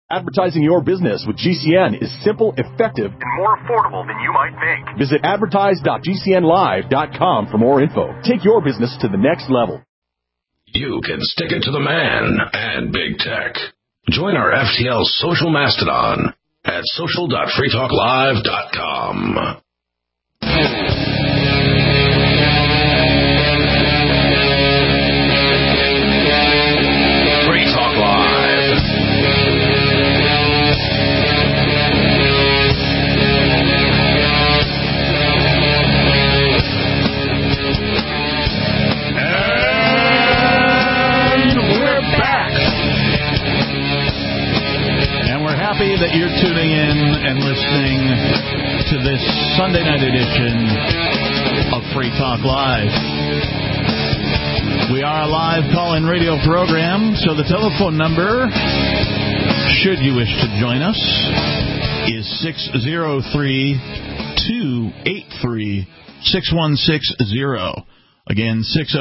Advertising your business with GCN is simple, effective, and more affordable than you might think. Visit advertise.gcnlive.com for more info. Take your business to the next level. You can stick it to the man and big tech. Join our FTL social mastodon at social.freetalklive.com. Free Talk Live. And we're back. And we're happy that you're tuning in and listening to this Sunday night edition of Free Talk Live. We are a live call-in radio program, so the telephone number, should you wish to join us, is 603-283-6160. Again,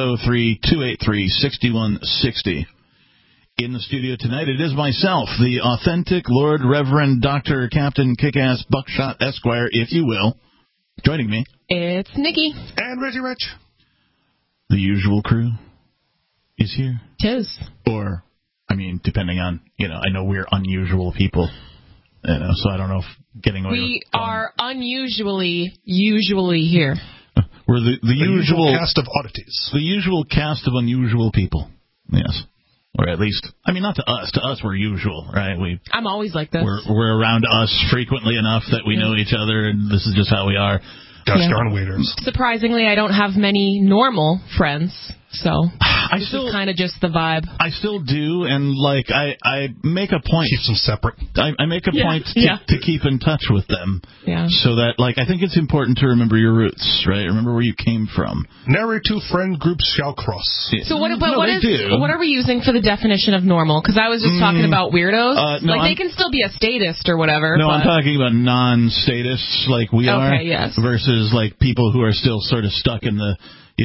603-283-6160. In the studio tonight, it is myself, the authentic Lord Reverend Dr. Captain Kickass Buckshot Esquire, if you will. Joining me, it's Nikki. And Reggie Rich. The usual crew is here. Tis. Or, I mean, depending on, I know we're unusual people. So I don't know if getting away We are usually here. We're the usual cast of oddities. The usual cast of unusual people. Yes. Or at least, not to us. To us, we're usual, right? I'm always like this. We're around us frequently enough that we know each other, and this is just how we are. Gosh darn waiters. Surprisingly, I don't have many normal friends, so this is kind of just the vibe. I still do, and I make a point. Keep them separate. I make a point to keep in touch with them. Yeah. So that, I think it's important to remember your roots, right? Remember where you came from. Nary two friend groups shall cross. Yeah. So what are we using for the definition of normal? Because I was just talking about weirdos. They can still be a statist or whatever. No, I'm talking about non-statists like we are. Okay, yes. Versus people who are still sort of stuck in the,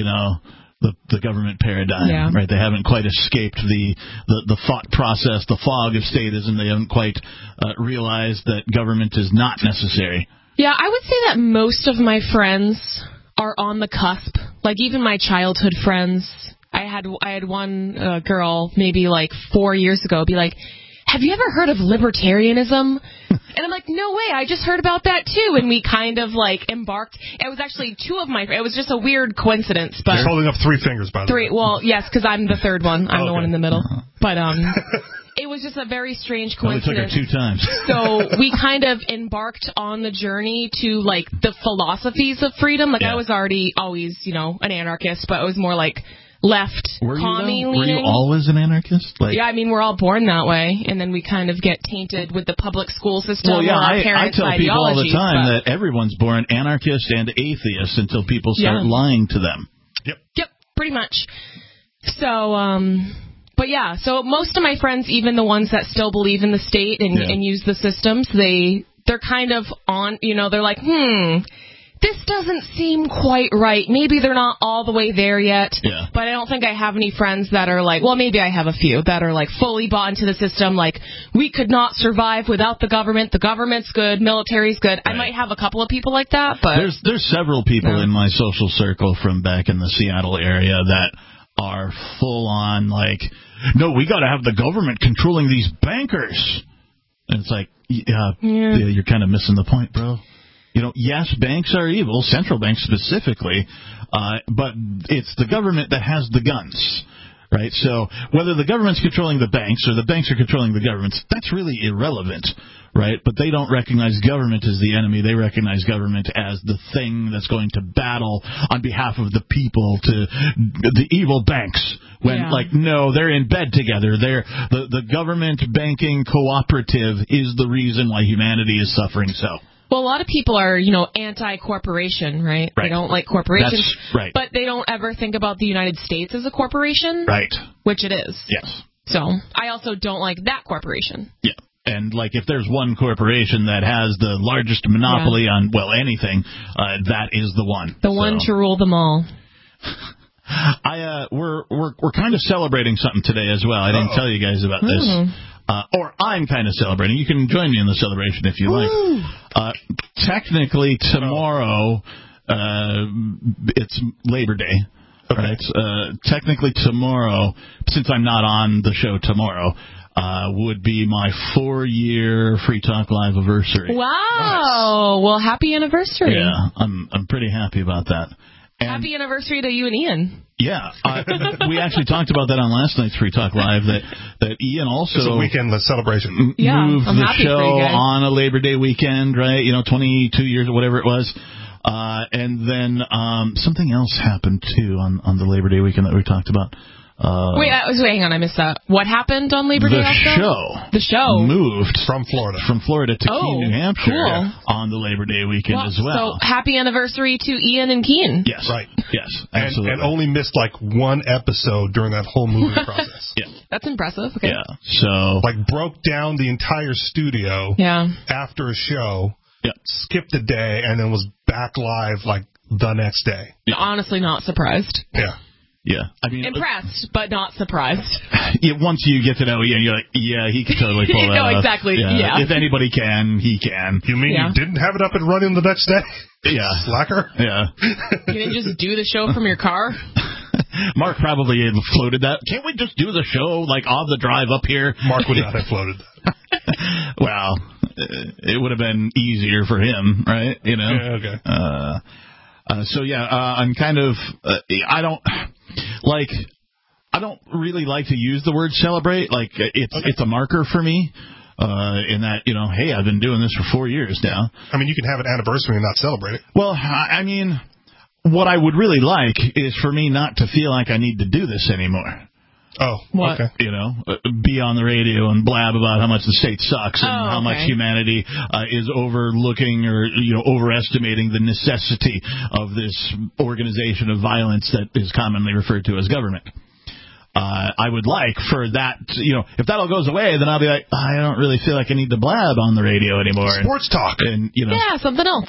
the government paradigm, right? They haven't quite escaped the thought process, the fog of statism. They haven't quite realized that government is not necessary. Yeah, I would say that most of my friends are on the cusp. Even my childhood friends. I had one girl maybe 4 years ago be like, "Have you ever heard of libertarianism?" And I'm like, "No way, I just heard about that too." And we kind of embarked. It was actually it was just a weird coincidence. But you're holding up three fingers, by the way. Well, yes, because I'm the third one. I'm the one in the middle. But it was just a very strange coincidence. Only took her 2 times. So we kind of embarked on the journey to the philosophies of freedom. I was already always, an anarchist, but it was more left commie leaning. Were you always an anarchist? Yeah, we're all born that way, and then we kind of get tainted with the public school system. Well, yeah, or our parents' I tell people all the time but that everyone's born anarchist and atheist until people start lying to them. Yep, pretty much. So, but yeah, so most of my friends, even the ones that still believe in the state and use the systems, they're kind of on, they're like, this doesn't seem quite right. Maybe they're not all the way there yet, but I don't think I have any friends that are maybe I have a few that are fully bought into the system. We could not survive without the government. The government's good. Military's good. Right. I might have a couple of people like that, but there's several people in my social circle from back in the Seattle area that are full on no, we got to have the government controlling these bankers. And it's you're kind of missing the point, bro. Yes, banks are evil, central banks specifically, but it's the government that has the guns, right? So whether the government's controlling the banks or the banks are controlling the governments, that's really irrelevant, right? But they don't recognize government as the enemy. They recognize government as the thing that's going to battle on behalf of the people to the evil banks. When, no, they're in bed together. The government banking cooperative is the reason why humanity is suffering so. Well, a lot of people are, anti-corporation, right? They don't like corporations. That's right. But they don't ever think about the United States as a corporation. Right. Which it is. Yes. So, I also don't like that corporation. Yeah. And, if there's one corporation that has the largest monopoly on, anything, that is the one. The one to rule them all. We're kind of celebrating something today as well. I didn't tell you guys about this. or I'm kind of celebrating. You can join me in the celebration if you like. Technically, tomorrow, it's Labor Day. Okay. Right? Technically, tomorrow, since I'm not on the show tomorrow, would be my 4-year Free Talk Live anniversary. Wow! Nice. Well, happy anniversary. Yeah, I'm pretty happy about that. And happy anniversary to you and Ian. Yeah, we actually talked about that on last night's Free Talk Live, that Ian also... It's a weekend celebration. Moved the show on a Labor Day weekend, right? 22 years or whatever it was. And then something else happened, too, on the Labor Day weekend that we talked about. Wait, hang on, I missed that. What happened on Labor Day? The show moved from Florida to Keene, New Hampshire, on the Labor Day weekend as well. So happy anniversary to Ian and Keene. Yes, right. Yes, absolutely. And only missed like one episode during that whole moving process. Yeah, that's impressive. Okay. Yeah, so broke down the entire studio. Yeah. After a show. Yeah. Skipped a day and then was back live the next day. Yeah. Honestly, not surprised. Yeah. Yeah, I mean, impressed, but not surprised. Yeah, once you get to know Ian, you're like, yeah, he could totally pull that off. Exactly. Yeah. If anybody can, he can. You mean you didn't have it up and running the next day? Yeah. Slacker? Yeah. You didn't just do the show from your car? Mark probably had floated that. Can't we just do the show on the drive up here? Mark would not have floated that. Well, it would have been easier for him, right? Yeah, okay. So yeah, I'm kind of I don't really like to use the word celebrate. It's a marker for me. In that, hey, I've been doing this for 4 years now. I mean, you can have an anniversary and not celebrate it. Well, I mean, what I would really like is for me not to feel like I need to do this anymore. Oh, what? Okay. Be on the radio and blab about how much the state sucks and how much humanity is overlooking or, overestimating the necessity of this organization of violence that is commonly referred to as government. I would like for that, if that all goes away, then I'll be like, I don't really feel like I need to blab on the radio anymore. Sports talk. And, yeah, something else.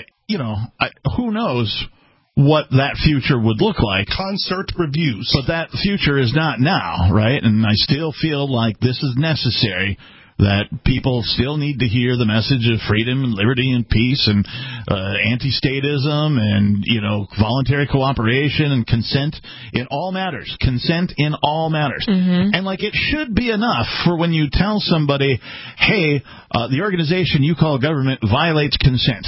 Who knows what that future would look like. Concert reviews. But that future is not now, right? And I still feel like this is necessary, that people still need to hear the message of freedom and liberty and peace and anti-statism and, voluntary cooperation and consent in all matters. Consent in all matters. Mm-hmm. And, it should be enough for when you tell somebody, hey, the organization you call government violates consent.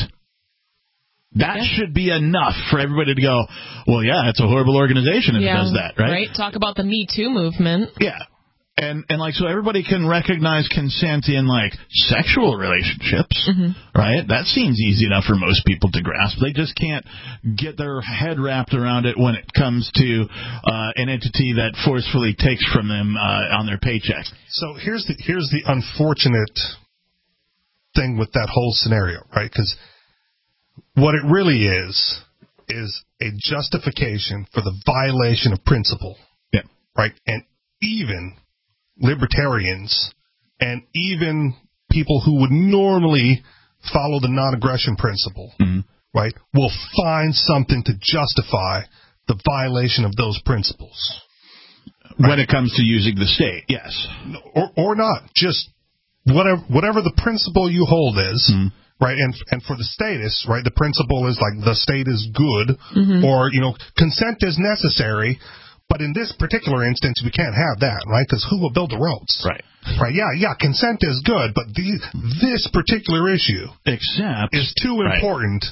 That should be enough for everybody to go, well, yeah, it's a horrible organization if it does that, right? Right. Talk about the Me Too movement. Yeah. And so everybody can recognize consent in, sexual relationships, right? That seems easy enough for most people to grasp. They just can't get their head wrapped around it when it comes to an entity that forcefully takes from them on their paycheck. So here's the unfortunate thing with that whole scenario, right? Because what it really is a justification for the violation of principle. Yeah. Right? And even libertarians and even people who would normally follow the non-aggression principle, right, will find something to justify the violation of those principles. Right? When it comes to using the state, yes. Or not. Just whatever the principle you hold is. Right, and for the statists, right, the principle is the state is good, or consent is necessary, but in this particular instance, we can't have that, right? Because who will build the roads? Right. Right. Yeah. Consent is good, but this particular issue is too important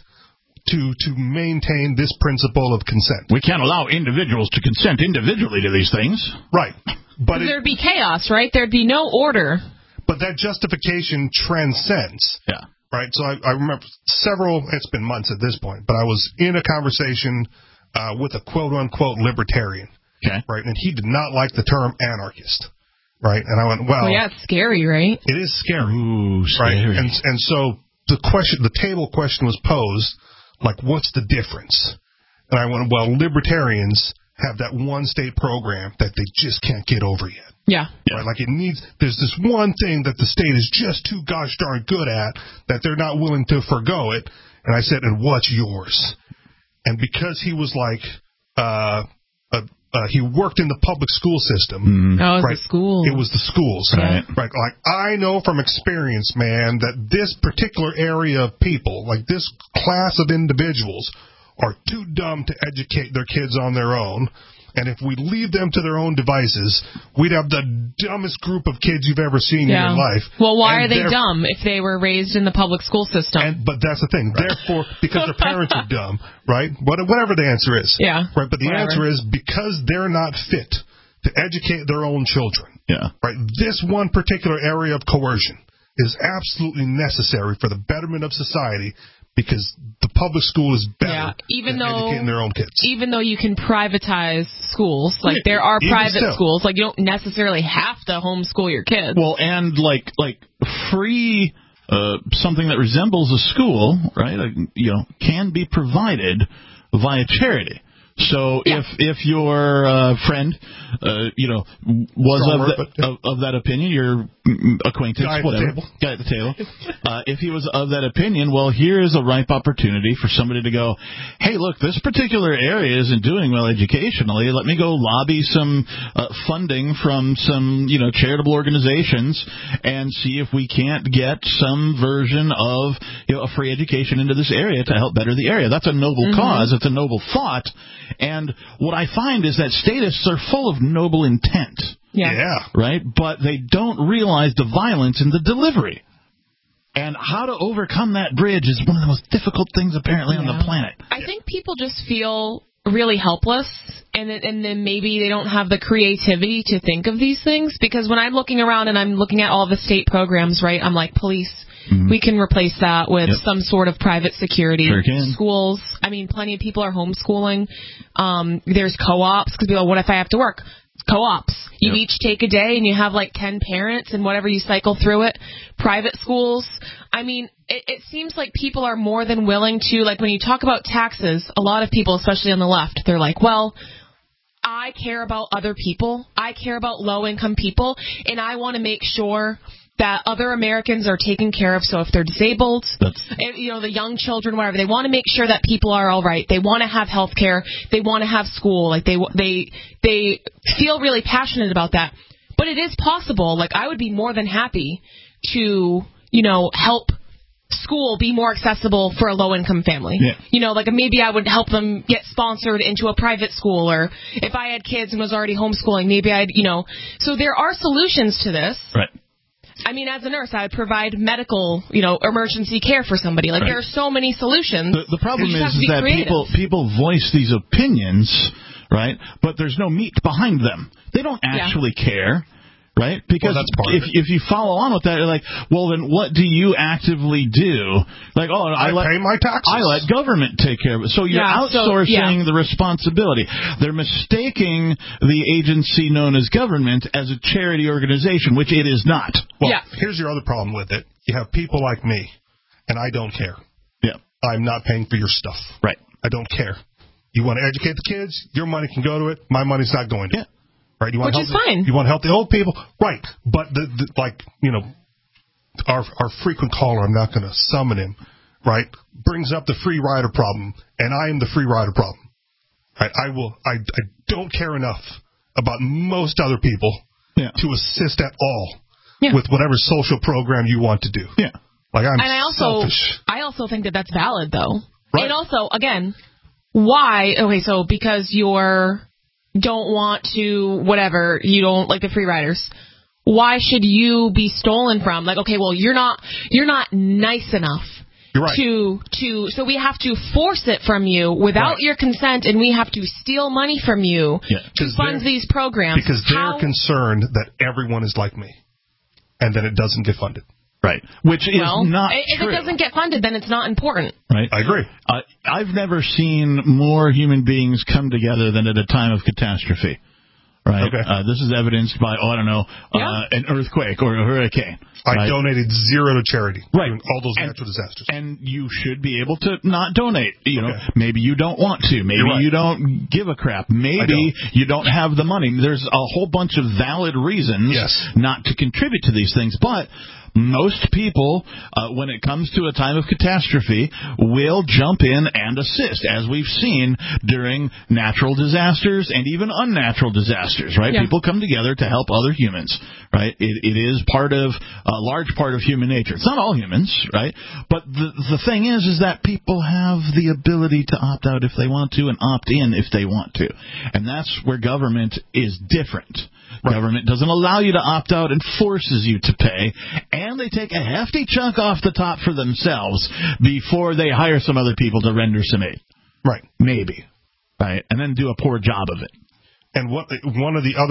to maintain this principle of consent. We can't allow individuals to consent individually to these things. Right. But there'd be chaos, right? There'd be no order. But that justification transcends. Yeah. Right, so I remember it's been months at this point, but I was in a conversation with a quote-unquote libertarian, right, and he did not like the term anarchist, right, and I went, well, yeah, it's scary, right? It is scary. Ooh, scary. Right, and so the table question was posed, what's the difference? And I went, well, libertarians have that one-state program that they just can't get over yet. Yeah. Right? There's this one thing that the state is just too gosh darn good at that they're not willing to forgo it. And I said, and what's yours? And because he was he worked in the public school system. Oh, it was right? the schools. It was the schools. Right. Right. Like, I know from experience, man, that this particular area of people, like this class of individuals, are too dumb to educate their kids on their own. And if we leave them to their own devices, we'd have the dumbest group of kids you've ever seen in your life. Well, why are they dumb if they were raised in the public school system? But that's the thing. Therefore, because their parents are dumb, right? Whatever the answer is. Yeah. Right. But the answer is because they're not fit to educate their own children. Yeah. Right. This one particular area of coercion is absolutely necessary for the betterment of society. Because the public school is better than educating their own kids. Even though you can privatize schools, like there are private schools, like you don't necessarily have to homeschool your kids. Well, and like free something that resembles a school, right? Can be provided via charity. So if your friend, was of that opinion, your acquaintance, guy at the table, if he was of that opinion, well, here is a ripe opportunity for somebody to go, hey, look, this particular area isn't doing well educationally. Let me go lobby some funding from some, charitable organizations and see if we can't get some version of, a free education into this area to help better the area. That's a noble cause. It's a noble thought. And what I find is that statists are full of noble intent. Yeah. Right? But they don't realize the violence in the delivery. And how to overcome that bridge is one of the most difficult things, apparently, on the planet. I think people just feel really helpless, and then maybe they don't have the creativity to think of these things. Because when I'm looking around and I'm looking at all the state programs, right, I'm like, police, we can replace that with some sort of private security. Sure can. Schools, I mean, plenty of people are homeschooling. There's co-ops, because people are, what if I have to work? Co-ops. You each take a day and you have like 10 parents and whatever you cycle through it. Private schools. I mean, it seems like people are more than willing to, like when you talk about taxes, a lot of people, especially on the left, they're like, well, I care about other people. I care about low-income people, and I want to make sure that other Americans are taken care of. So if they're disabled, the young children, whatever, they want to make sure that people are all right. They want to have health care. They want to have school. Like they feel really passionate about that. But it is possible. Like I would be more than happy to, help school be more accessible for a low-income family. Yeah. Like maybe I would help them get sponsored into a private school, or if I had kids and was already homeschooling, maybe I'd, So there are solutions to this. Right. I mean, as a nurse, I would provide medical, emergency care for somebody. Like, there are so many solutions. The problem is that people voice these opinions, right? But there's no meat behind them. They don't actually care, right? Because if you follow on with that, you're like, well, then what do you actively do? Like, I pay my taxes. I let government take care of it. So you're outsourcing the responsibility. They're mistaking the agency known as government as a charity organization, which it is not. Well, here's your other problem with it. You have people like me, and I don't care. Yeah. I'm not paying for your stuff. Right. I don't care. You want to educate the kids? Your money can go to it. My money's not going to it. Right? You want Which is fine. You want to help the old people? Right. But, our frequent caller, I'm not going to summon him, right, brings up the free rider problem, and I am the free rider problem. Right? I don't care enough about most other people to assist at all with whatever social program you want to do. Yeah. Like I'm selfish. I also think that that's valid, though. Right. And also, again, why? Okay, so because you're don't want to, whatever, you don't like the free riders, why should you be stolen from? Like, okay, well, you're not nice enough. You're right. So we have to force it from you without your consent, and we have to steal money from you to fund these programs. Because they're concerned that everyone is like me, and that it doesn't get funded. Right. Which is not if true. It doesn't get funded, then it's not important. Right. I agree. I've never seen more human beings come together than at a time of catastrophe. Right. Okay. This is evidenced by, an earthquake or a hurricane. I donated $0 to charity. Right. All those natural disasters. And you should be able to not donate. Maybe you don't want to. Maybe you don't give a crap. Maybe you don't have the money. There's a whole bunch of valid reasons not to contribute to these things. But most people, when it comes to a time of catastrophe, will jump in and assist, as we've seen during natural disasters and even unnatural disasters, right? Yeah. People come together to help other humans, right? It is a large part of human nature. It's not all humans, right? But the thing is that people have the ability to opt out if they want to and opt in if they want to. And that's where government is different. Right. Government doesn't allow you to opt out and forces you to pay, and they take a hefty chunk off the top for themselves before they hire some other people to render some aid. Right. Maybe. Right. And then do a poor job of it. And one of the other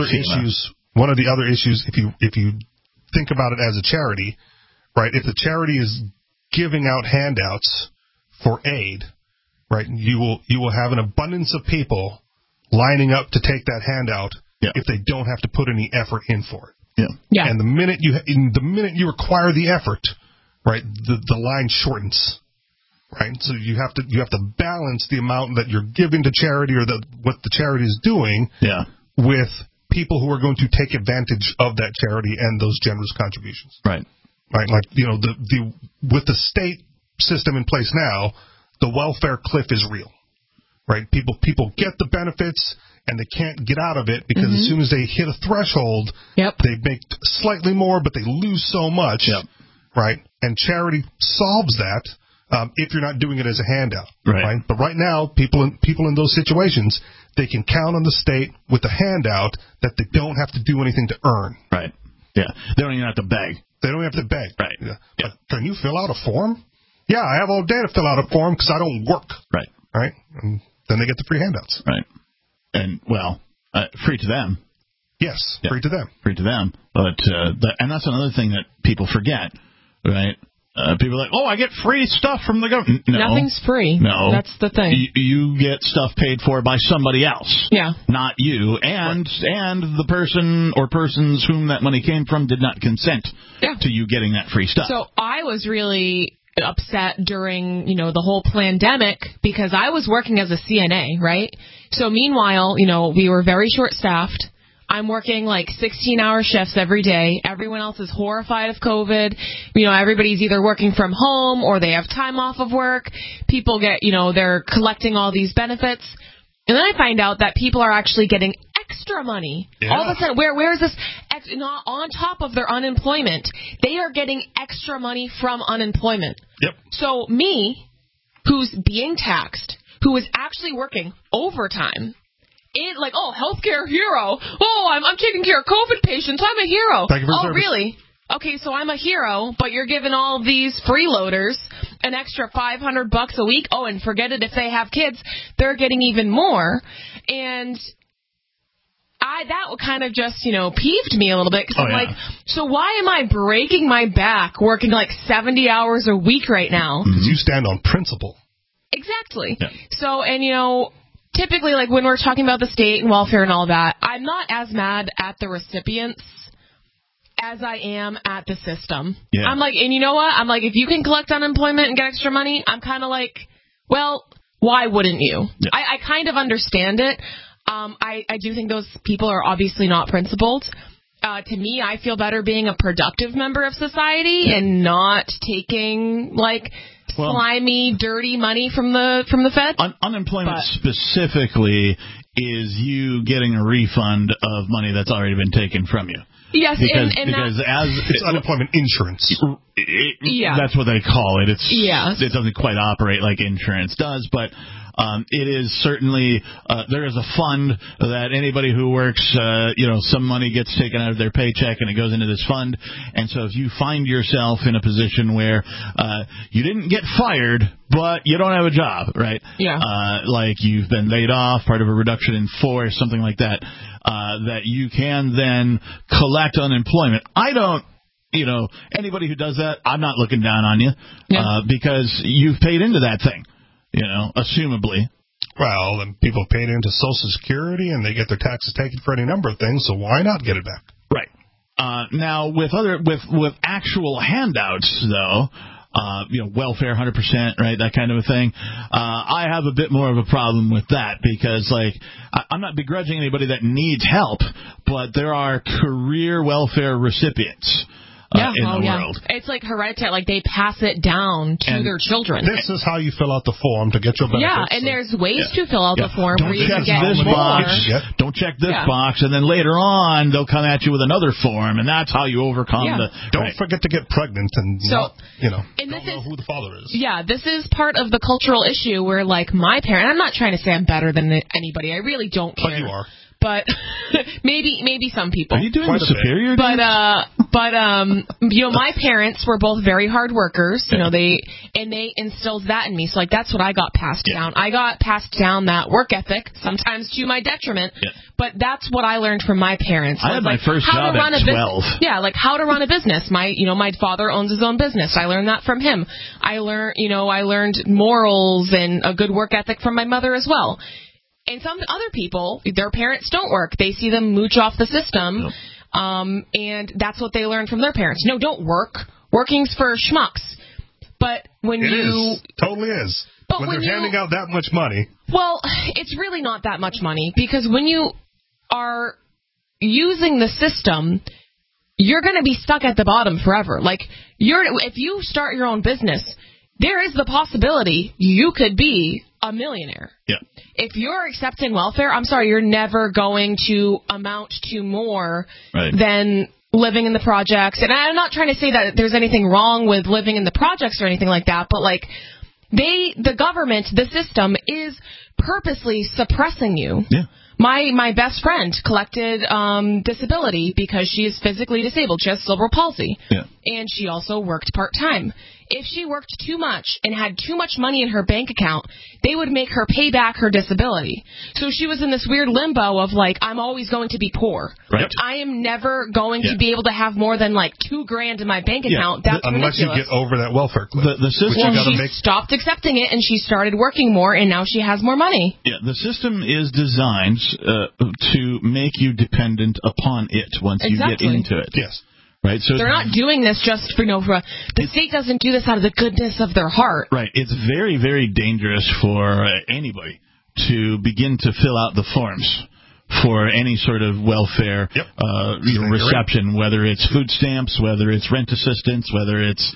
issues, if you think about it as a charity, right? If the charity is giving out handouts for aid, right? You will have an abundance of people lining up to take that handout. Yeah. If they don't have to put any effort in for it. Yeah. And the minute you require the effort, right, the line shortens. Right? So you have to balance the amount that you're giving to charity or what the charity is doing with people who are going to take advantage of that charity and those generous contributions. Right. Right? Like, with the state system in place now, the welfare cliff is real. Right? People get the benefits and they can't get out of it because as soon as they hit a threshold, they make slightly more, but they lose so much, right? And charity solves that if you're not doing it as a handout, right? But right now, people in those situations, they can count on the state with a handout that they don't have to do anything to earn. Right. Yeah. They don't even have to beg. They don't have to beg. Right. Yeah. But can you fill out a form? Yeah, I have all day to fill out a form because I don't work. Right. Right. And then they get the free handouts. Right. And, free to them. Yes, free to them. Free to them. But and that's another thing that people forget, right? People are like, I get free stuff from the government. No. Nothing's free. No. That's the thing. You get stuff paid for by somebody else. Yeah. Not you. And the person or persons whom that money came from did not consent to you getting that free stuff. So I was really upset during, the whole pandemic because I was working as a CNA, right? So meanwhile, we were very short-staffed. I'm working like 16-hour shifts every day. Everyone else is horrified of COVID. Everybody's either working from home or they have time off of work. People get, they're collecting all these benefits. And then I find out that people are actually getting extra money. Yeah. All of a sudden, where is this? Not on top of their unemployment. They are getting extra money from unemployment. Yep. So me, who's being taxed, who is actually working overtime, healthcare hero. I'm taking care of COVID patients. I'm a hero. Thank you for service. Really? Okay, so I'm a hero, but you're giving all these freeloaders an extra $500 a week. Oh, and forget it, if they have kids, they're getting even more. And that kind of just, peeved me a little bit because I'm like, so why am I breaking my back working like 70 hours a week right now? Because you stand on principle. Exactly. Yeah. So, and typically, like when we're talking about the state and welfare and all that, I'm not as mad at the recipients as I am at the system. Yeah. I'm like, and you know what? I'm like, if you can collect unemployment and get extra money, I'm kind of like, well, why wouldn't you? Yeah. I kind of understand it. I do think those people are obviously not principled. To me, I feel better being a productive member of society and not taking slimy, dirty money from the Fed. Unemployment specifically is you getting a refund of money that's already been taken from you. Yes, because it's unemployment insurance. That's what they call it. It doesn't quite operate like insurance does, but it is certainly there is a fund that anybody who works, some money gets taken out of their paycheck and it goes into this fund. And so if you find yourself in a position where you didn't get fired, but you don't have a job, right? Yeah. Like you've been laid off, part of a reduction in force, something like that, that you can then collect unemployment. I don't. Anybody who does that, I'm not looking down on you because you've paid into that thing. Assumably. Well, then people paid into Social Security and they get their taxes taken for any number of things, so why not get it back? Right. Now, with actual handouts, though, welfare 100%, right, that kind of a thing, I have a bit more of a problem with that because, I'm not begrudging anybody that needs help, but there are career welfare recipients in the world. It's like hereditary. Like they pass it down to their children. This is how you fill out the form to get your benefits. Yeah, and there's ways to fill out the form where you can get this more. box. Don't check this box, and then later on they'll come at you with another form, and that's how you overcome the. Don't forget to get pregnant and don't know who the father is. Yeah, this is part of the cultural issue where, like, my parent. I'm not trying to say I'm better than anybody. I really don't care. But you are. But maybe some people. Are you doing the superior? But my parents were both very hard workers. You know, they instilled that in me. So like that's what I got passed down. I got passed down that work ethic, sometimes to my detriment. Yeah. But that's what I learned from my parents. I had my first job at 12. Yeah, like how to run a business. My father owns his own business. I learned that from him. I learned morals and a good work ethic from my mother as well. And some other people, their parents don't work. They see them mooch off the system, and that's what they learn from their parents. No, don't work. Working's for schmucks. But when totally is. But when they're handing out that much money. Well, it's really not that much money, because when you are using the system, you're going to be stuck at the bottom forever. Like, if you start your own business, there is the possibility you could be a millionaire. Yeah. If you're accepting welfare, I'm sorry, you're never going to amount to more than living in the projects. And I'm not trying to say that there's anything wrong with living in the projects or anything like that, but like the government, the system is purposely suppressing you. Yeah. My best friend collected disability because she is physically disabled. She has cerebral palsy. Yeah. And she also worked part-time. If she worked too much and had too much money in her bank account, they would make her pay back her disability. So she was in this weird limbo of like, I'm always going to be poor. Right. I am never going to be able to have more than like $2,000 in my bank account. That's unless ridiculous. you get over that welfare cliff. The system, she stopped accepting it and she started working more, and now she has more money. Yeah, the system is designed to make you dependent upon it once you get into it. Yes. Right, so they're not doing this just for the state doesn't do this out of the goodness of their heart. Right. It's very, very dangerous for anybody to begin to fill out the forms for any sort of welfare reception, whether it's food stamps, whether it's rent assistance, whether it's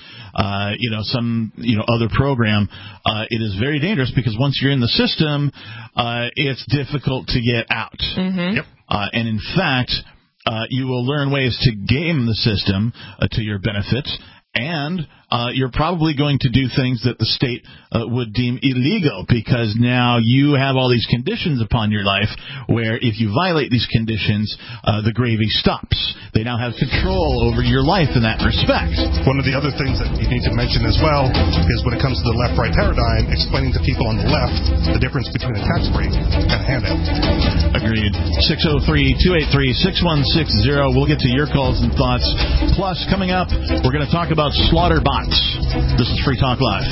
some other program. It is very dangerous because once you're in the system, it's difficult to get out. Mm-hmm. Yep. And in fact, you will learn ways to game the system to your benefit, and you're probably going to do things that the state would deem illegal, because now you have all these conditions upon your life where if you violate these conditions, the gravy stops. They now have control over your life in that respect. One of the other things that you need to mention as well is when it comes to the left-right paradigm, explaining to people on the left the difference between a tax break and a handout. Agreed. 603-283-6160. We'll get to your calls and thoughts. Plus, coming up, we're going to talk about slaughter bots. This is Free Talk Live.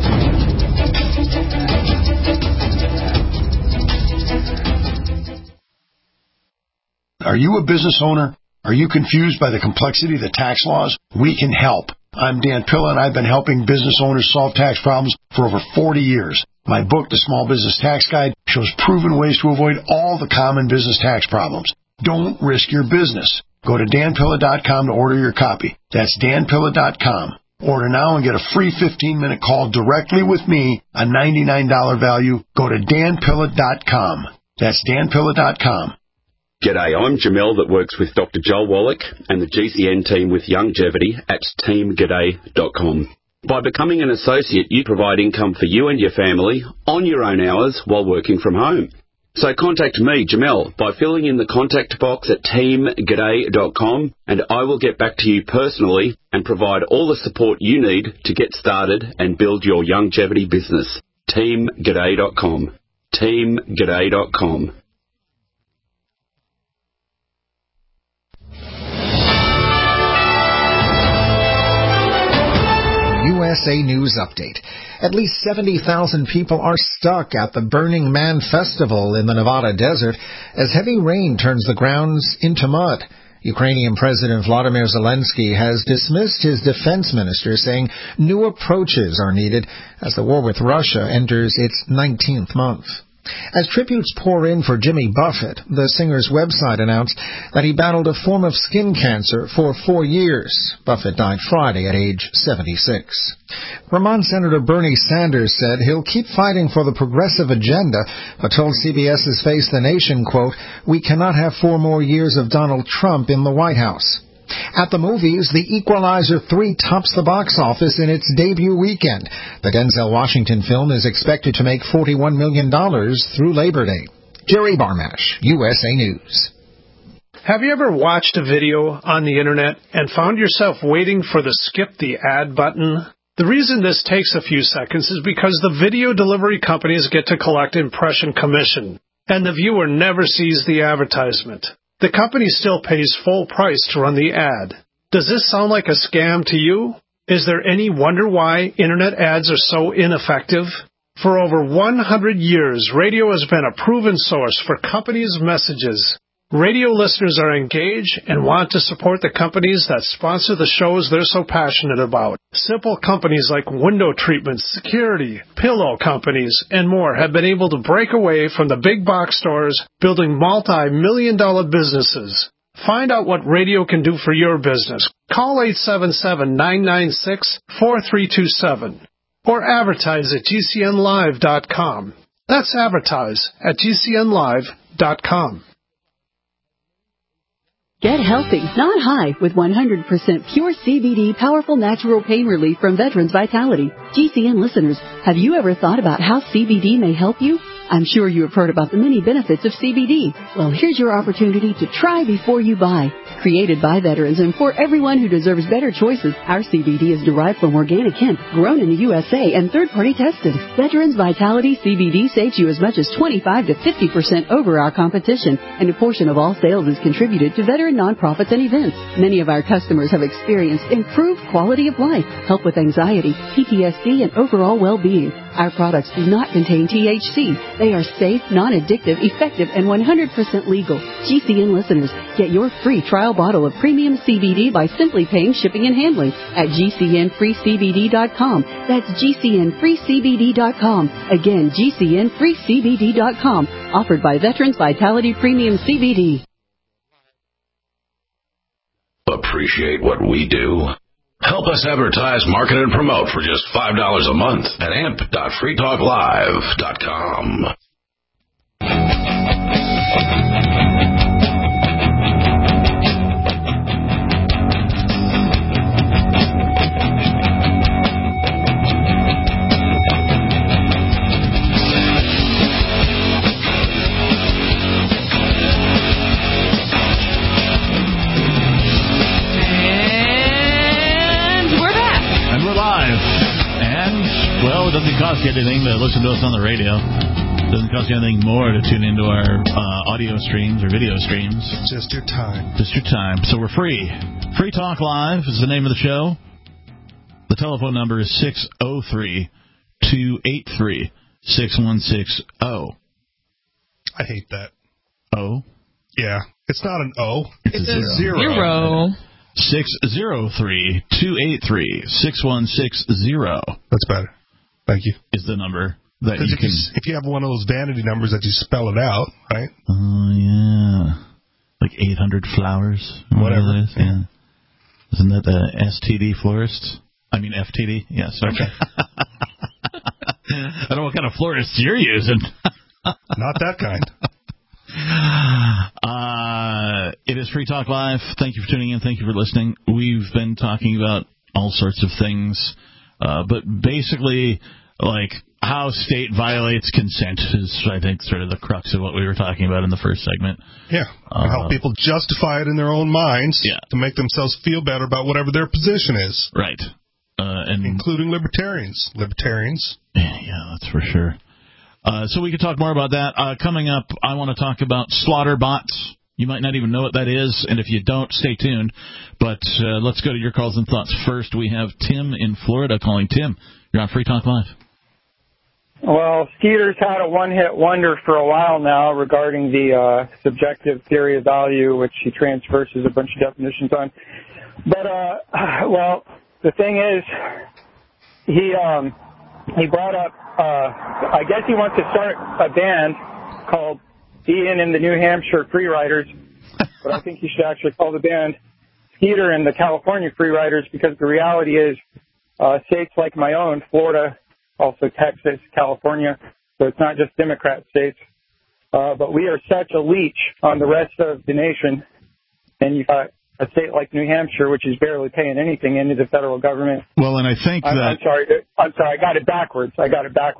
Are you a business owner? Are you confused by the complexity of the tax laws? We can help. I'm Dan Pilla, and I've been helping business owners solve tax problems for over 40 years. My book, The Small Business Tax Guide, shows proven ways to avoid all the common business tax problems. Don't risk your business. Go to danpilla.com to order your copy. That's danpilla.com. Order now and get a free 15-minute call directly with me, a $99 value. Go to danpilla.com. That's danpilla.com. G'day, I'm Jamel that works with Dr. Joel Wallach and the GCN team with Longevity at teamg'day.com. By becoming an associate, you provide income for you and your family on your own hours while working from home. So contact me, Jamel, by filling in the contact box at teamg'day.com, and I will get back to you personally and provide all the support you need to get started and build your longevity business. teamg'day.com. teamg'day.com. USA News Update. At least 70,000 people are stuck at the Burning Man Festival in the Nevada desert as heavy rain turns the grounds into mud. Ukrainian President Vladimir Zelensky has dismissed his defense minister, saying new approaches are needed as the war with Russia enters its 19th month. As tributes pour in for Jimmy Buffett, the singer's website announced that he battled a form of skin cancer for 4 years. Buffett died Friday at age 76. Vermont Senator Bernie Sanders said he'll keep fighting for the progressive agenda, but told CBS's Face the Nation, quote, "We cannot have 4 more years of Donald Trump in the White House." At the movies, The Equalizer 3 tops the box office in its debut weekend. The Denzel Washington film is expected to make $41 million through Labor Day. Jerry Barmash, USA News. Have you ever watched a video on the Internet and found yourself waiting for the skip the ad button? The reason this takes a few seconds is because the video delivery companies get to collect impression commission, and the viewer never sees the advertisement. The company still pays full price to run the ad. Does this sound like a scam to you? Is there any wonder why Internet ads are so ineffective? For over 100 years, radio has been a proven source for companies' messages. Radio listeners are engaged and want to support the companies that sponsor the shows they're so passionate about. Simple companies like window treatments, security, pillow companies, and more have been able to break away from the big box stores, building multi-million-dollar businesses. Find out what radio can do for your business. Call 877-996-4327 or advertise at GCNlive.com. That's advertise at GCNlive.com. Get healthy, not high, with 100% pure CBD powerful natural pain relief from Veterans Vitality. GCN listeners, have you ever thought about how CBD may help you? I'm sure you have heard about the many benefits of CBD. Well, here's your opportunity to try before you buy. Created by veterans and for everyone who deserves better choices, our CBD is derived from organic hemp, grown in the USA, and third-party tested. Veterans Vitality CBD saves you as much as 25 to 50% over our competition, and a portion of all sales is contributed to veteran nonprofits and events. Many of our customers have experienced improved quality of life, help with anxiety, PTSD, and overall well-being. Our products do not contain THC. They are safe, non-addictive, effective, and 100% legal. GCN listeners, get your free trial bottle of premium CBD by simply paying shipping and handling at GCNFreeCBD.com. That's GCNFreeCBD.com. Again, GCNFreeCBD.com. Offered by Veterans Vitality Premium CBD. Appreciate what we do? Help us advertise, market, and promote for just $5 a month at amp.freetalklive.com. It doesn't cost you anything to listen to us on the radio. It doesn't cost you anything more to tune into our audio streams or video streams. Just your time. Just your time. So we're free. Free Talk Live is the name of the show. The telephone number is 603-283-6160. I hate that. O? Yeah. It's not an O. It's a zero. 603-283-6160. That's better. Thank you. Is the number that you can... If you have one of those vanity numbers that you spell it out, right? Oh, yeah. Like 800 flowers. Whatever. That is. Yeah. Isn't that the STD florists? I mean FTD? Yes. Okay. I don't know what kind of florists you're using. Not that kind. It is Free Talk Live. Thank you for tuning in. Thank you for listening. We've been talking about all sorts of things, but basically, like, how state violates consent is, I think, sort of the crux of what we were talking about in the first segment. Yeah. How people justify it in their own minds to make themselves feel better about whatever their position is. Right. Including libertarians. Yeah, that's for sure. So we could talk more about that. Coming up, I want to talk about slaughter bots. You might not even know what that is, and if you don't, stay tuned. But let's go to your calls and thoughts first. We have Tim in Florida calling. Tim, you're on Free Talk Live. Well, Skeeter's had a one-hit wonder for a while now regarding the subjective theory of value, which he transverses a bunch of definitions on. But, well, the thing is, he brought up I guess he wants to start a band called Ian and the New Hampshire Free Riders, but I think he should actually call the band Skeeter and the California Free Riders, because the reality is states like my own, Florida, also Texas, California, so it's not just Democrat states, but we are such a leech on the rest of the nation, and you've got a state like New Hampshire, which is barely paying anything into the federal government. Well, and I think that... I'm sorry, I got it backwards. I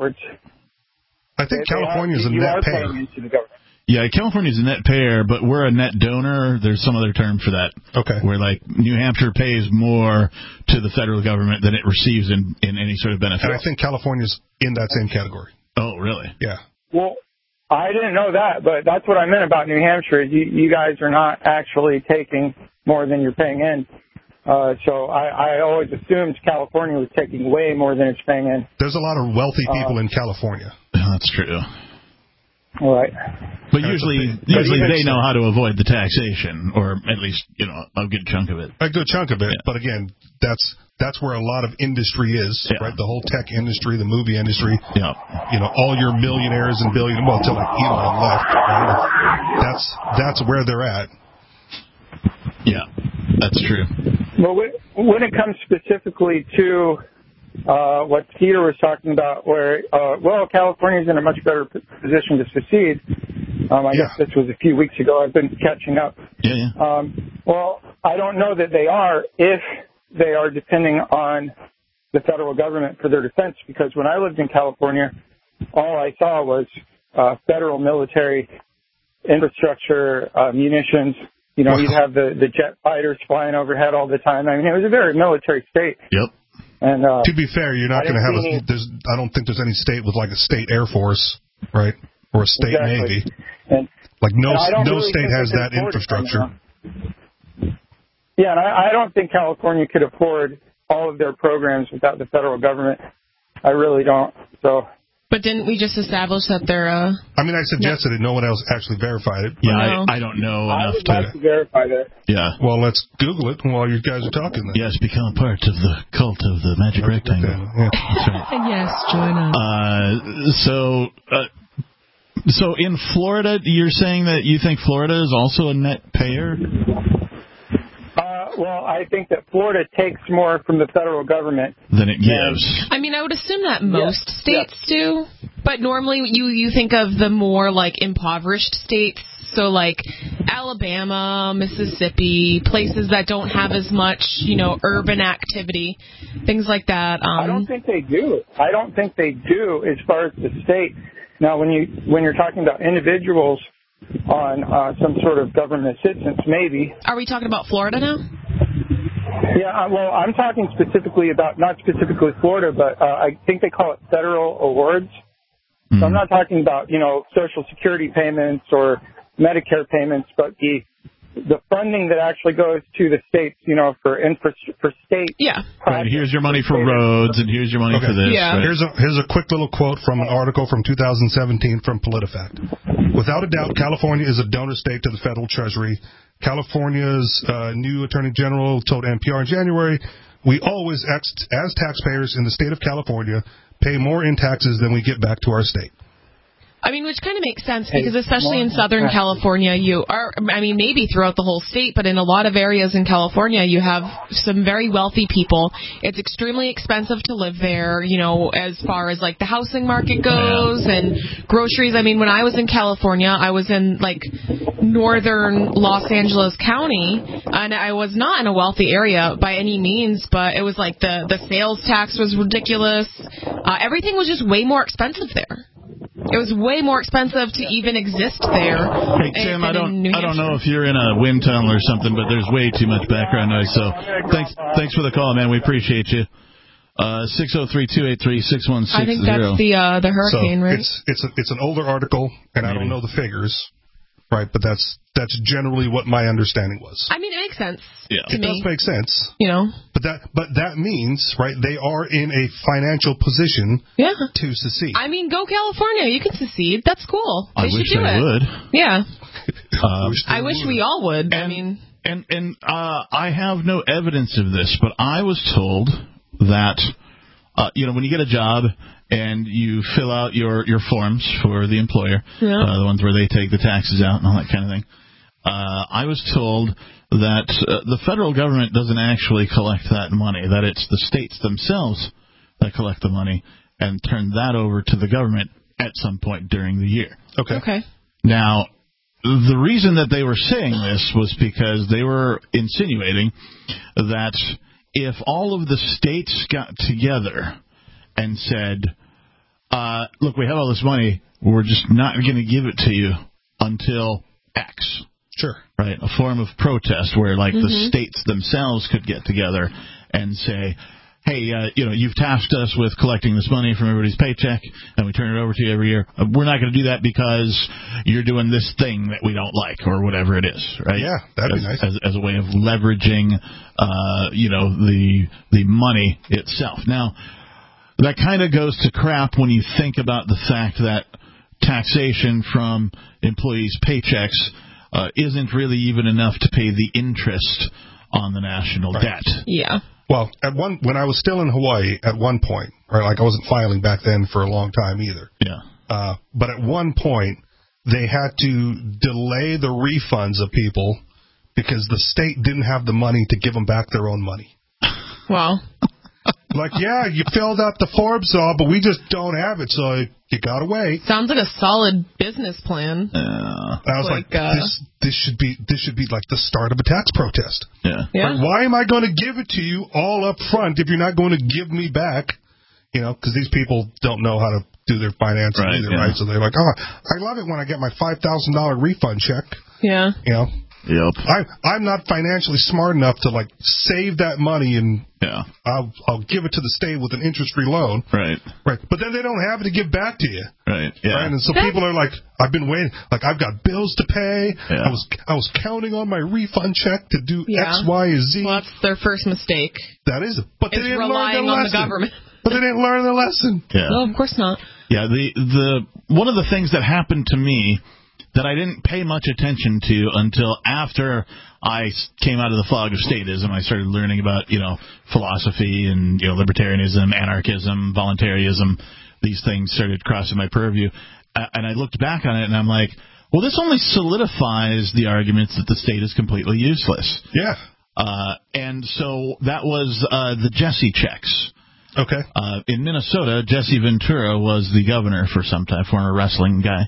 think California's a net payer. Into the government. Yeah, California's a net payer, but we're a net donor. There's some other term for that. Okay. Where, like, New Hampshire pays more to the federal government than it receives in any sort of benefit. And I think California's in that same category. Oh, really? Yeah. Well, I didn't know that, but that's what I meant about New Hampshire. You guys are not actually taking more than you're paying in. So I always assumed California was taking way more than it's paying in. There's a lot of wealthy people in California. That's true. All right. But usually they know how to avoid the taxation, or at least, a good chunk of it. A good chunk of it. Yeah. But again, that's where a lot of industry is, right? The whole tech industry, the movie industry. Yeah. All your millionaires and billionaires, well, until like Elon left, right? That's where they're at. Yeah, that's true. Well, when it comes specifically to what Peter was talking about, where, California's in a much better position to succeed. I guess this was a few weeks ago. I've been catching up. Yeah. Well, I don't know that they are if they are depending on the federal government for their defense, because when I lived in California, all I saw was federal military infrastructure, munitions. You'd have the jet fighters flying overhead all the time. I mean, it was a very military state. Yep. And to be fair, you're not going to have I don't think there's any state with like a state Air Force, right, or a state Navy. Like no state has that infrastructure. Yeah, and I don't think California could afford all of their programs without the federal government. I really don't. So. But didn't we just establish that they're... I mean, I suggested it. No one else actually verified it. Yeah, I don't know enough to... I would like to verify that. Yeah. Well, let's Google it while you guys are talking then. Yes, become a part of the cult of the Magic Rectangle. Yeah. That's right. Yes, join us. So in Florida, you're saying that you think Florida is also a net payer? Well, I think that Florida takes more from the federal government than it gives. I mean, I would assume that most states do, but normally you think of the more like impoverished states, so like Alabama, Mississippi, places that don't have as much, urban activity, things like that. I don't think they do. As far as the state. Now, when you're talking about individuals on some sort of government assistance, maybe. Are we talking about Florida now? Yeah, well, I'm talking specifically about, not specifically Florida, but I think they call it federal awards. So I'm not talking about, Social Security payments or Medicare payments, but the funding that actually goes to the states, for state. Yeah. Right, here's your money for roads, and here's your money for this. Yeah. Right. Here's a quick little quote from an article from 2017 from PolitiFact. Without a doubt, California is a donor state to the federal treasury. California's new Attorney General told NPR in January, we always, as taxpayers in the state of California, pay more in taxes than we get back to our state. I mean, which kind of makes sense because especially in Southern California, maybe throughout the whole state, but in a lot of areas in California, you have some very wealthy people. It's extremely expensive to live there, as far as like the housing market goes and groceries. I mean, when I was in California, I was in like northern Los Angeles County, and I was not in a wealthy area by any means, but it was like the sales tax was ridiculous. Everything was just way more expensive there. It was way more expensive to even exist there. Hey, Tim, I don't know if you're in a wind tunnel or something, but there's way too much background noise. So thanks for the call, man. We appreciate you. 603-283-6160. I think that's the hurricane, right? It's an older article, and I don't know the figures, right? But that's generally what my understanding was. I mean, it makes sense. Yeah, it does make sense. But that means, right? They are in a financial position to secede. I mean, go California. You can secede. That's cool. I wish they would. Yeah. I wish we all would. And I have no evidence of this, but I was told that when you get a job and you fill out your forms for the employer, the ones where they take the taxes out and all that kind of thing, I was told that the federal government doesn't actually collect that money, that it's the states themselves that collect the money and turn that over to the government at some point during the year. Okay. Now, the reason that they were saying this was because they were insinuating that if all of the states got together and said, look, we have all this money, we're just not going to give it to you until X. Sure. Right, a form of protest where, like, the states themselves could get together and say, hey, you've tasked us with collecting this money from everybody's paycheck, and we turn it over to you every year. We're not going to do that because you're doing this thing that we don't like, or whatever it is, right? Yeah, that'd be nice. As a way of leveraging, the money itself. Now, that kind of goes to crap when you think about the fact that taxation from employees' paychecks isn't really even enough to pay the interest on the national debt. Yeah. Well, when I was still in Hawaii, at one point, right, like I wasn't filing back then for a long time either. Yeah. But at one point, they had to delay the refunds of people because the state didn't have the money to give them back their own money. Wow. Like, yeah, you filled out the forms, but we just don't have it, so you gotta wait. Sounds like a solid business plan. I was like, this should be like the start of a tax protest. Yeah. Like, why am I going to give it to you all up front if you're not going to give me back? Because these people don't know how to do their finances either, right? So they're like, I love it when I get my $5,000 refund check. Yeah. Yep. I'm not financially smart enough to like save that money and I'll give it to the state with an interest-free loan. Right. But then they don't have it to give back to you. Right. Yeah. Right? And so people are like, I've been waiting. Like, I've got bills to pay. Yeah. I was counting on my refund check to do X, Y, and Z. Well, that's their first mistake. That is it. But they didn't learn their lesson. Relying on the government. But they didn't learn their lesson. Yeah. No, of course not. Yeah. The one of the things that happened to me that I didn't pay much attention to until after I came out of the fog of statism. I started learning about, philosophy and, libertarianism, anarchism, voluntarism. These things started crossing my purview. And I looked back on it and I'm like, well, this only solidifies the arguments that the state is completely useless. Yeah. And so that was the Jesse checks. Okay. In Minnesota, Jesse Ventura was the governor for some time, former wrestling guy.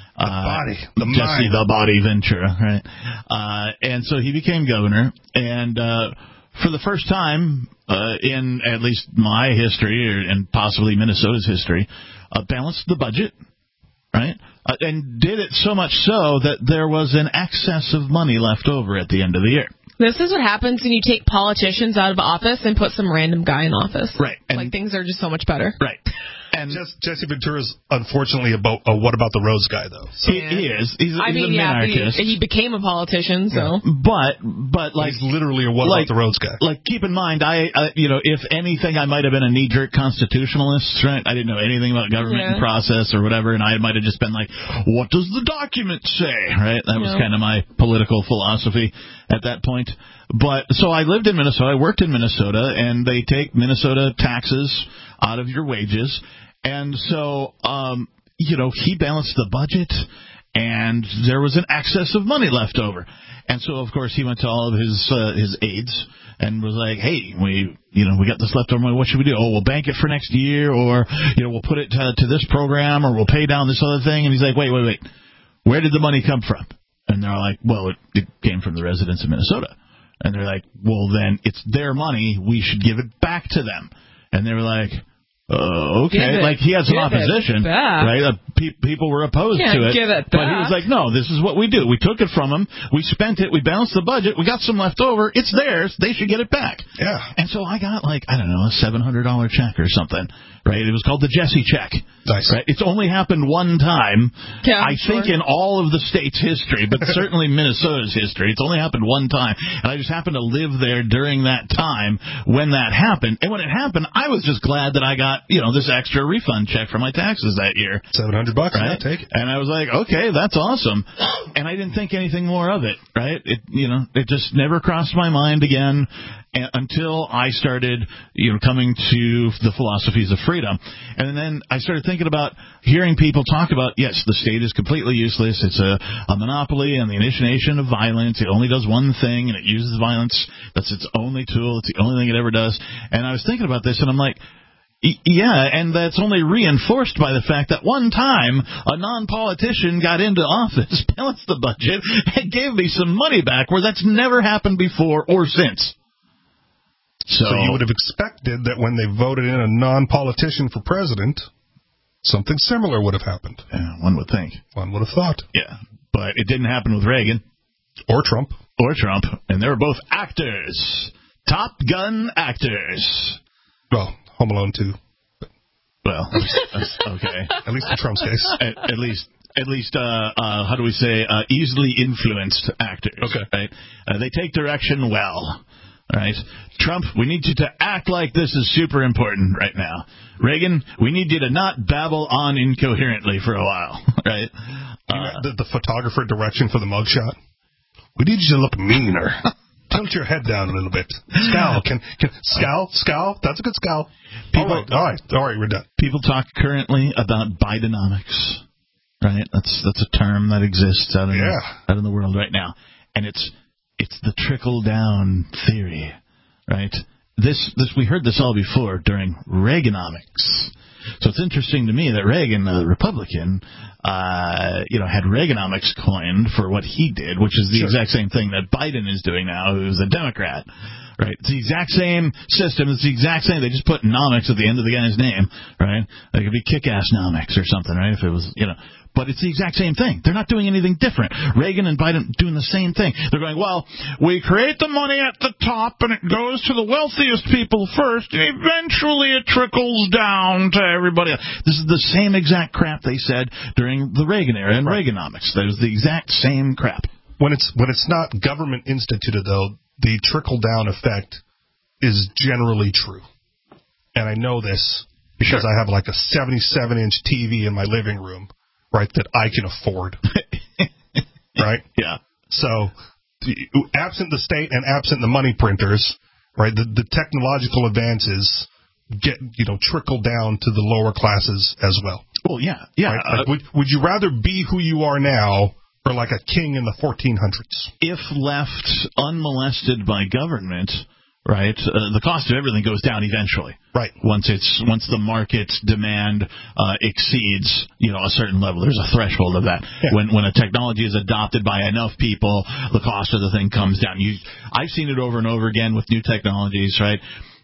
Jesse the Body Ventura, right? And so he became governor, and for the first time in at least my history, and possibly Minnesota's history, balanced the budget, right? And did it so much so that there was an excess of money left over at the end of the year. This is what happens when you take politicians out of office and put some random guy in office. Right. And like, things are just so much better. Right. And Jesse Ventura's unfortunately about what about the roads guy though? So he is. He's a minarchist. He became a politician, so. Yeah. But like he's literally a what about the roads guy. Like, keep in mind, I if anything, I might have been a knee-jerk constitutionalist, right? I didn't know anything about government and process or whatever, and I might have just been like, what does the document say, right? That was kind of my political philosophy at that point. But so I lived in Minnesota. I worked in Minnesota, and they take Minnesota taxes out of your wages. And so, he balanced the budget, and there was an excess of money left over. And so, of course, he went to all of his aides and was like, hey, we got this leftover money. What should we do? Oh, we'll bank it for next year, or, we'll put it to this program, or we'll pay down this other thing. And he's like, wait. Where did the money come from? And they're like, well, it came from the residents of Minnesota. And they're like, well, then it's their money. We should give it back to them. And they were like, okay. Like, he had some opposition, right? People were opposed to it. Give it back. But he was like, no, this is what we do. We took it from them. We spent it. We balanced the budget. We got some left over. It's theirs. They should get it back. Yeah. And so I got, like, I don't know, a $700 check or something, right? It was called the Jesse check. Nice. Right? It's only happened one time, I think, in all of the state's history, but certainly Minnesota's history. It's only happened one time. And I just happened to live there during that time when that happened. And when it happened, I was just glad that I got got, this extra refund check for my taxes that year. $700, right? Yeah, take it. And I was like, okay, that's awesome. And I didn't think anything more of it, right? It just never crossed my mind again until I started, coming to the philosophies of freedom. And then I started thinking about hearing people talk about, yes, the state is completely useless. It's a monopoly on the initiation of violence. It only does one thing, and it uses violence. That's its only tool. It's the only thing it ever does. And I was thinking about this, and I'm like, yeah, and that's only reinforced by the fact that one time a non-politician got into office, balanced the budget, and gave me some money back, where that's never happened before or since. So you would have expected that when they voted in a non-politician for president, something similar would have happened. Yeah, one would think. One would have thought. Yeah, but it didn't happen with Reagan. Or Trump. And they were both actors. Top Gun actors. Well, Home Alone 2. Well, okay. At least in Trump's case. At least, how do we say, easily influenced actors. Okay. Right? They take direction well. Right? Trump, we need you to act like this is super important right now. Reagan, we need you to not babble on incoherently for a while. Right? The photographer direction for the mugshot. We need you to look meaner. Tilt your head down a little bit. Scowl. Scowl? That's a good scowl. All right, we're done. People talk currently about Bidenomics. Right? That's a term that exists out in the world right now. And it's the trickle-down theory, right? This we heard this all before during Reaganomics. So it's interesting to me that Reagan, the Republican, had Reaganomics coined for what he did, which is the exact same thing that Biden is doing now, who's a Democrat. Right? It's the exact same system. It's the exact same. They just put nomics at the end of the guy's name, right? It could be Kick-Ass-nomics or something, right? If it was, But it's the exact same thing. They're not doing anything different. Reagan and Biden doing the same thing. They're going, well, we create the money at the top, and it goes to the wealthiest people first, and eventually it trickles down to everybody else. This is the same exact crap they said during the Reagan era and Reaganomics. There's the exact same crap. When it's not government instituted, though, the trickle-down effect is generally true. And I know this because I have like a 77-inch TV in my living room, right, that I can afford. Right? Yeah. So, absent the state and absent the money printers, right, the technological advances trickle down to the lower classes as well. Well, yeah. Right? Like, would you rather be who you are now or like a king in the 1400s? If left unmolested by government, right, the cost of everything goes down eventually. Right. Once the market demand exceeds, a certain level, there's a threshold of that. Yeah. When a technology is adopted by enough people, the cost of the thing comes down. I've seen it over and over again with new technologies, right?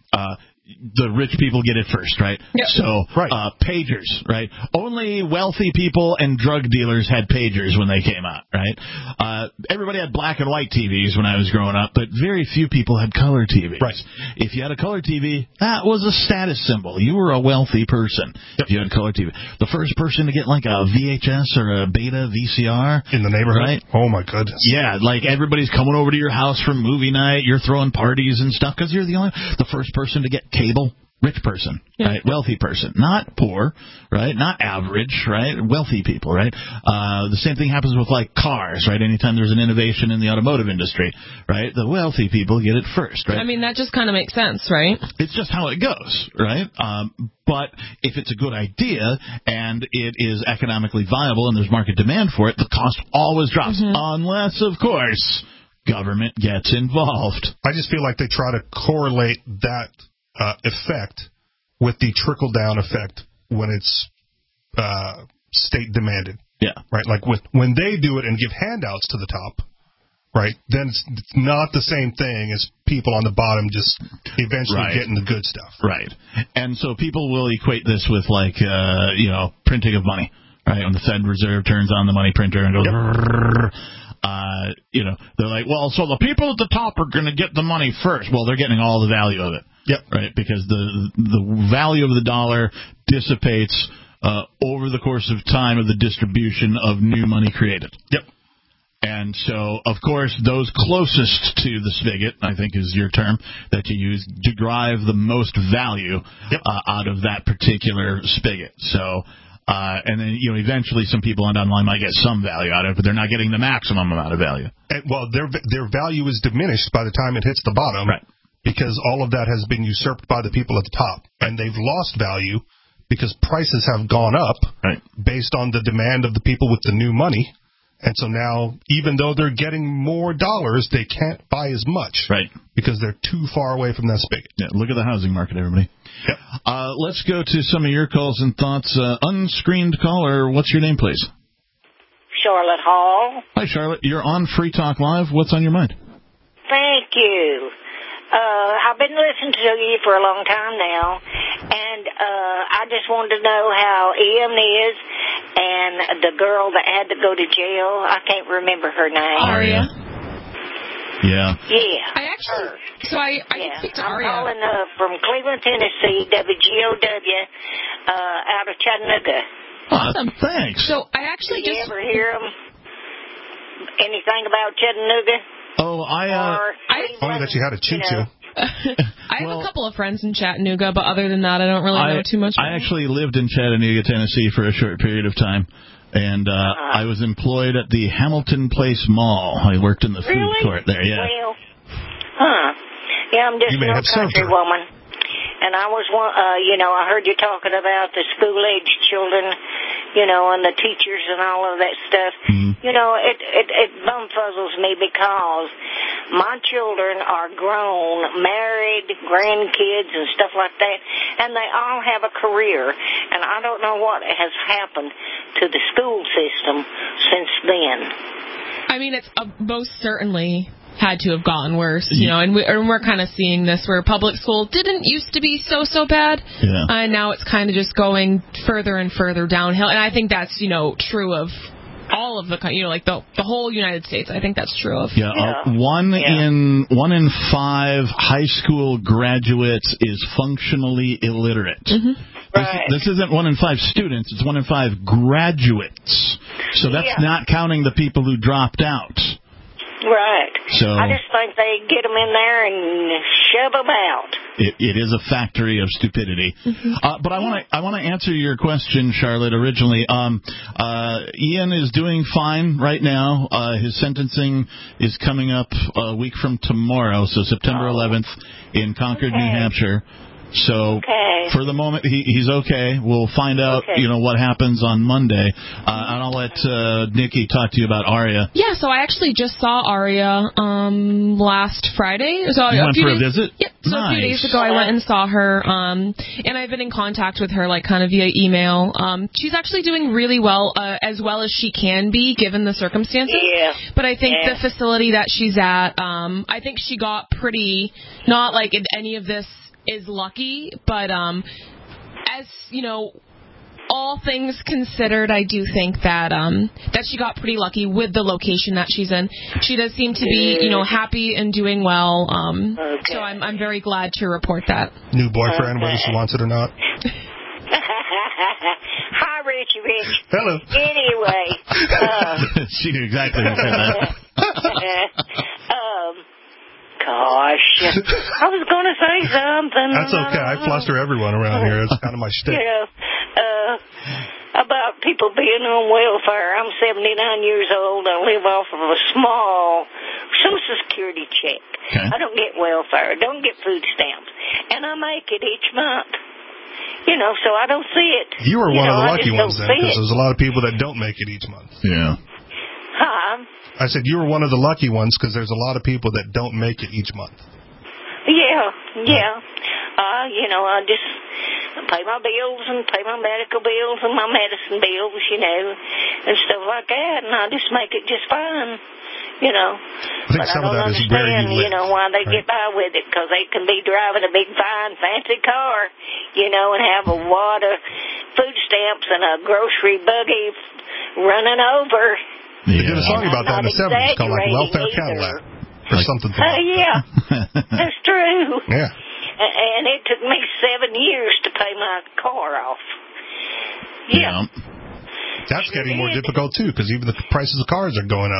The rich people get it first, right? Yep. So, pagers, right? Only wealthy people and drug dealers had pagers when they came out, right? Everybody had black and white TVs when I was growing up, but very few people had color TVs. Right. If you had a color TV, that was a status symbol. You were a wealthy person if you had color TV. The first person to get like a VHS or a Beta VCR in the neighborhood, right? Oh my goodness! Yeah, like everybody's coming over to your house for movie night. You're throwing parties and stuff because you're the first person to get cable. Rich person, right? Wealthy person, not poor, right? Not average, right? Wealthy people, right? The same thing happens with like cars, right? Anytime there's an innovation in the automotive industry, right? The wealthy people get it first, right? I mean, that just kind of makes sense, right? It's just how it goes, right? But if it's a good idea and it is economically viable and there's market demand for it, the cost always drops, unless, of course, government gets involved. I just feel like they try to correlate that effect with the trickle-down effect when it's state demanded. Yeah. Right? Like when they do it and give handouts to the top, right, then it's not the same thing as people on the bottom just eventually getting the good stuff. Right. And so people will equate this with like, printing of money, right? When the Fed Reserve turns on the money printer and goes, they're like, well, so the people at the top are going to get the money first. Well, they're getting all the value of it. Yep. Right, because the value of the dollar dissipates over the course of time of the distribution of new money created. Yep. And so, of course, those closest to the spigot, I think is your term, that you use to derive the most value out of that particular spigot. So, and then, eventually some people online might get some value out of it, but they're not getting the maximum amount of value. Well, their value is diminished by the time it hits the bottom. Right. Because all of that has been usurped by the people at the top. And they've lost value because prices have gone up based on the demand of the people with the new money. And so now, even though they're getting more dollars, they can't buy as much. Right. Because they're too far away from that spigot. Yeah, look at the housing market, everybody. Yep. Let's go to some of your calls and thoughts. Unscreened caller, what's your name, please? Charlotte Hall. Hi, Charlotte. You're on Free Talk Live. What's on your mind? Thank you. I've been listening to you for a long time now, and I just wanted to know how Ian is and the girl that had to go to jail. I can't remember her name. Aria. Yeah. Yeah. I speak to Aria. I'm calling from Cleveland, Tennessee, WGOW, out of Chattanooga. Awesome. Thanks. So I actually Did you ever hear anything about Chattanooga? Oh, only that you had a choo-choo. I have a couple of friends in Chattanooga, but other than that, I don't really know too much. I actually lived in Chattanooga, Tennessee for a short period of time, and I was employed at the Hamilton Place Mall. I worked in the food court there, yeah. Well, yeah, I'm just no country woman. And I was, I heard you talking about the school-age children, and the teachers and all of that stuff. Mm-hmm. It bumfuzzles me because my children are grown, married, grandkids and stuff like that, and they all have a career. And I don't know what has happened to the school system since then. I mean, it's most certainly had to have gotten worse, and we're kind of seeing this where public school didn't used to be so bad, and now it's kind of just going further and further downhill. And I think that's true of all of the the whole United States. I think that's true of one in 5 high school graduates is functionally illiterate. Mm-hmm. This isn't 1 in 5 students; it's 1 in 5 graduates. So that's not counting the people who dropped out. Right. So I just think they get them in there and shove them out. It is a factory of stupidity. Mm-hmm. But I want to answer your question, Charlotte. Originally, Ian is doing fine right now. His sentencing is coming up a week from tomorrow, so September 11th in Concord, New Hampshire. So for the moment, he's okay. We'll find out, what happens on Monday. And I'll let Nikki talk to you about Aria. Yeah, so I actually just saw Aria last Friday. So you went for a visit? Yep. So a few days ago, I went and saw her, and I've been in contact with her, kind of via email. She's actually doing really well as she can be, given the circumstances. Yeah. But I think the facility that she's at, I think she got pretty, not like in any of this is lucky, but as all things considered, I do think that that she got pretty lucky with the location that she's in. She does seem to be happy and doing well, so I'm very glad to report that. New boyfriend, whether she wants it or not. Hi, Richie Rich. Hello. Anyway, she knew exactly who said that. Gosh, I was going to say something. That's okay. I fluster everyone around here. It's kind of my shtick. About people being on welfare. I'm 79 years old. I live off of a small Social Security check. Okay. I don't get welfare. I don't get food stamps. And I make it each month. So I don't see it. You were one of the lucky ones then, because there's a lot of people that don't make it each month. Yeah. Huh? I said you were one of the lucky ones because there's a lot of people that don't make it each month. Yeah. I just pay my bills and pay my medical bills and my medicine bills, and stuff like that, and I just make it just fine, I think some of that is where you live. Why they get by with it, because they can be driving a big, fine, fancy car, and have a wad of food stamps and a grocery buggy running over. They did a song about that in the 70s called Welfare Cadillac or something. Yeah, that's true. Yeah. And it took me 7 years to pay my car off. Yeah. That's getting more difficult, too, because even the prices of cars are going up.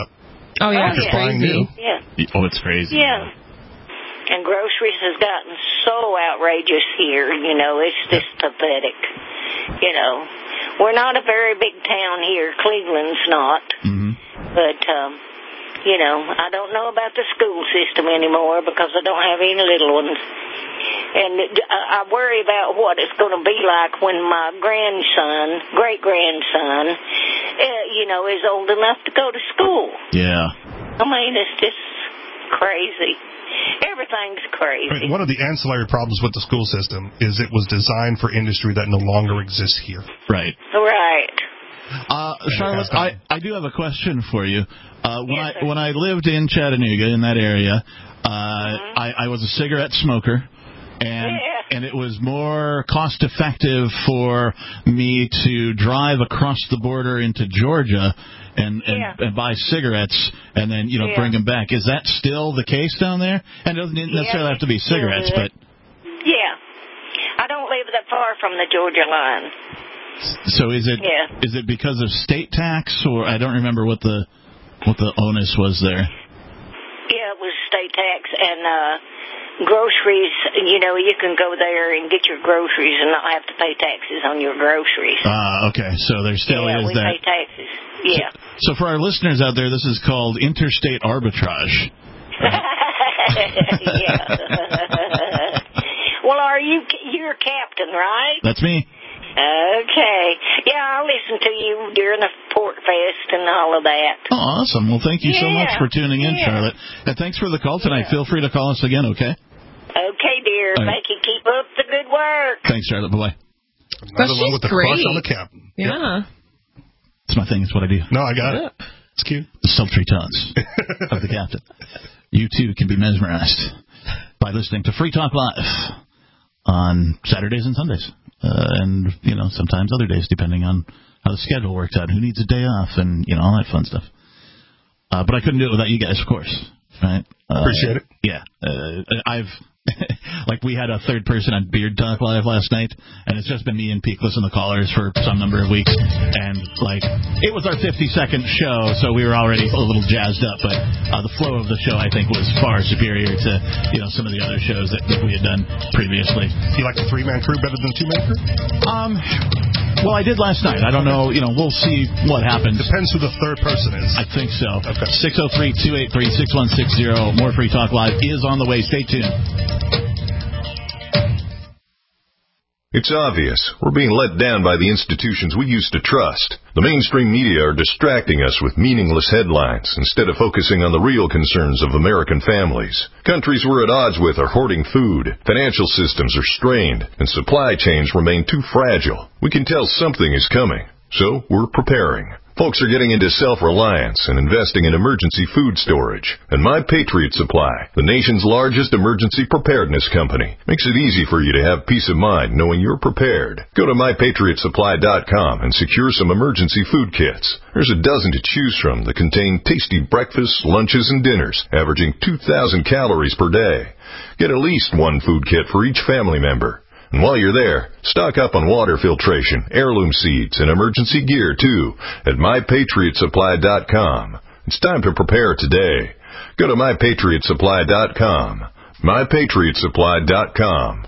Oh, yeah, It's crazy. Yeah. Oh, it's crazy. Yeah. And groceries has gotten so outrageous here, it's just pathetic. We're not a very big town here. Cleveland's not. Mm-hmm. But, I don't know about the school system anymore because I don't have any little ones. And I worry about what it's going to be like when my great-grandson, is old enough to go to school. Yeah. I mean, it's just crazy. Everything's crazy. I mean, one of the ancillary problems with the school system is it was designed for industry that no longer exists here. Right. Right. Charlotte, I do have a question for you. When I lived in Chattanooga, in that area, I was a cigarette smoker. And it was more cost-effective for me to drive across the border into Georgia and buy cigarettes and then, bring them back. Is that still the case down there? And it doesn't necessarily have to be cigarettes, but... Yeah. I don't live that far from the Georgia line. So is it because of state tax, or I don't remember what the onus was there? Yeah, it was state tax and... groceries, you can go there and get your groceries and not have to pay taxes on your groceries. Okay. So there still is we that. Pay taxes. Yeah. So for our listeners out there, this is called interstate arbitrage. Yeah. Well, you're captain, right? That's me. Okay. Yeah, I'll listen to you during the Pork Fest and all of that. Oh, awesome. Well, thank you so much for tuning in, Charlotte. And thanks for the call tonight. Feel free to call us again, okay? Okay, dear. Right. Thank you. Keep up the good work. Thanks, Charlotte. Bye-bye. Another one with the crush on the captain. Yeah. It's my thing. It's what I do. No, I got it. It's cute. The sultry tones of the captain. You, too, can be mesmerized by listening to Free Talk Live on Saturdays and Sundays. And, sometimes other days, depending on how the schedule works out. Who needs a day off and, all that fun stuff. But I couldn't do it without you guys, of course. Right? Appreciate it. Yeah. We had a third person on Beard Talk Live last night, and it's just been me and Peakless and the callers for some number of weeks. And, it was our 50-second show, so we were already a little jazzed up. But the flow of the show, I think, was far superior to, some of the other shows that we had done previously. You like the three-man crew better than two-man crew? Well, I did last night. I don't know. We'll see what happens. Depends who the third person is. I think so. Okay. 603-283-6160. More Free Talk Live is on the way. Stay tuned. It's obvious. We're being let down by the institutions we used to trust. The mainstream media are distracting us with meaningless headlines instead of focusing on the real concerns of American families. Countries we're at odds with are hoarding food, financial systems are strained, and supply chains remain too fragile. We can tell something is coming, so we're preparing. Folks are getting into self-reliance and investing in emergency food storage. And My Patriot Supply, the nation's largest emergency preparedness company, makes it easy for you to have peace of mind knowing you're prepared. Go to MyPatriotSupply.com and secure some emergency food kits. There's a dozen to choose from that contain tasty breakfasts, lunches, and dinners, averaging 2,000 calories per day. Get at least one food kit for each family member. And while you're there, stock up on water filtration, heirloom seeds, and emergency gear, too, at MyPatriotSupply.com. It's time to prepare today. Go to MyPatriotSupply.com. MyPatriotSupply.com.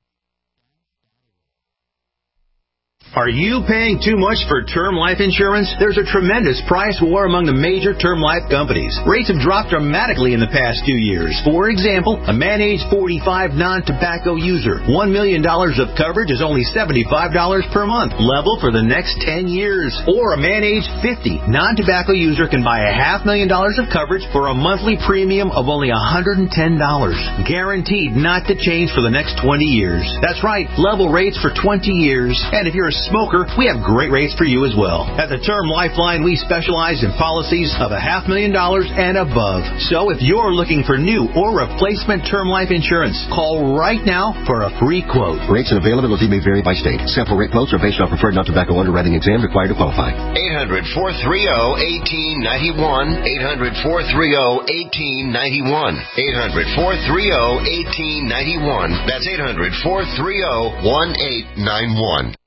Are you paying too much for term life insurance? There's a tremendous price war among the major term life companies. Rates have dropped dramatically in the past few years. For example, a man age 45 non-tobacco user, $1 million of coverage is only $75 per month, level for the next 10 years. Or a man age 50 non-tobacco user can buy $500,000 of coverage for a monthly premium of only $110, guaranteed not to change for the next 20 years. That's right, level rates for 20 years. And if you're a smoker, we have great rates for you as well. At the Term Lifeline, we specialize in policies of $500,000 and above. So if you're looking for new or replacement term life insurance, call right now for a free quote. Rates and availability may vary by state. Sample rate quotes are based on preferred non-tobacco underwriting exam required to qualify. 800-430-1891. 800-430-1891. 800-430-1891. That's 800-430-1891.